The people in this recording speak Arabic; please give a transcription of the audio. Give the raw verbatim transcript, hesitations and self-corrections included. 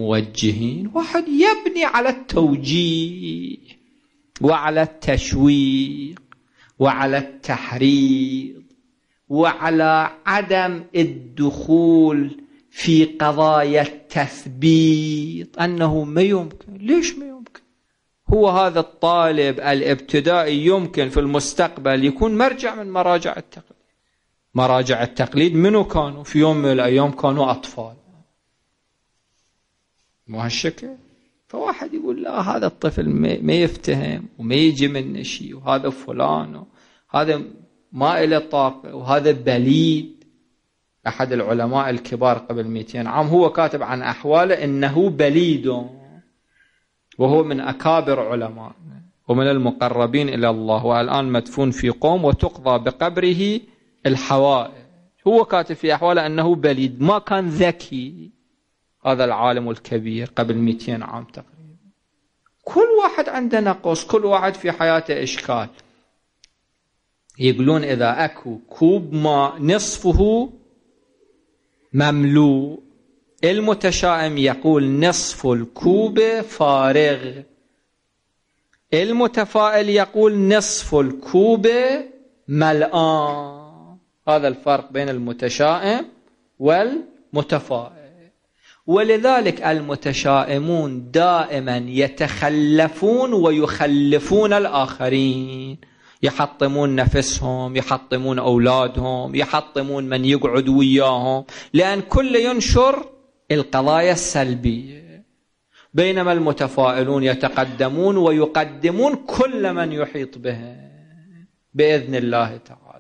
موجهين، واحد يبني على التوجيه وعلى التشويق وعلى التحريض وعلى عدم الدخول في قضايا التثبيت، أنه ما يمكن. ليش ما يمكن؟ هو هذا الطالب الابتدائي يمكن في المستقبل يكون مرجع من مراجع التقليد. مراجع التقليد منو كانوا؟ في يوم من الأيام كانوا أطفال، مو هالشكل. فواحد يقول لا، هذا الطفل ما يفتهم وما يجي منه شيء، وهذا فلان هذا ما إله طاقة وهذا بليد. أحد العلماء الكبار قبل مئتين عام هو كاتب عن أحواله إنه بليد، وهو من أكابر علماء ومن المقربين إلى الله، والآن مدفون في قوم وتقضى بقبره الحوائج. هو كاتب في أحواله أنه بليد، ما كان ذكي هذا العالم الكبير قبل مئتين عام تقريبا. كل واحد عنده نقص، كل واحد في حياته إشكال. يقولون إذا أكو كوب ماء نصفه مملوء، المتشائم يقول نصف الكوب فارغ، المتفائل يقول نصف الكوب ملآن. هذا الفرق بين المتشائم والمتفائل. ولذلك المتشائمون دائما يتخلفون ويخلفون الآخرين، يحطمون نفسهم، يحطمون أولادهم، يحطمون من يقعد وياهم، لأن كل ينشر القضايا السلبية. بينما المتفائلون يتقدمون ويقدمون كل من يحيط بهم بإذن الله تعالى.